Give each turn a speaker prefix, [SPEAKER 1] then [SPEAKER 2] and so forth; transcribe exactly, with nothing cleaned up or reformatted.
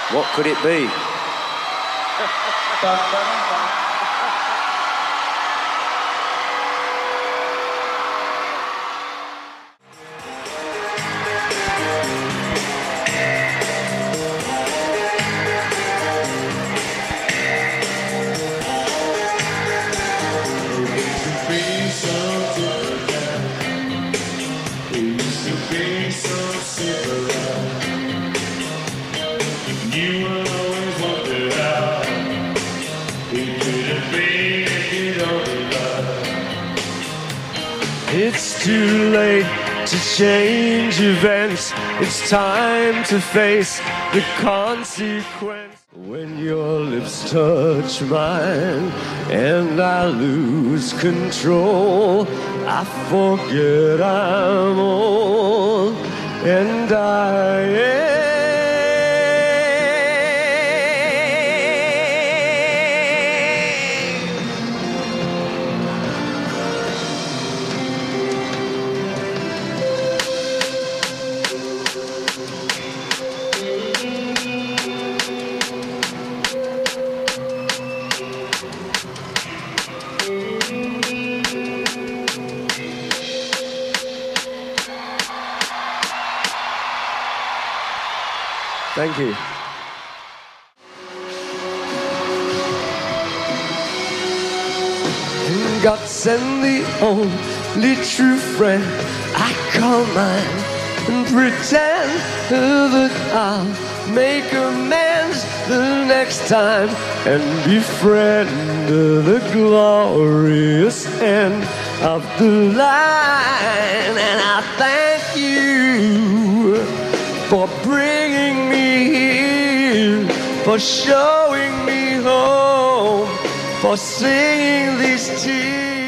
[SPEAKER 1] What could it be?
[SPEAKER 2] It's too late to change events. It's time to face the consequence. When your lips touch mine and I lose control, I forget I'm old and I am. Thank you. And God send the only true friend I call mine and pretend that I'll make amends the next time and befriend the glorious end of the line. And I thank you for bringing me here, for showing me home, for singing these tears.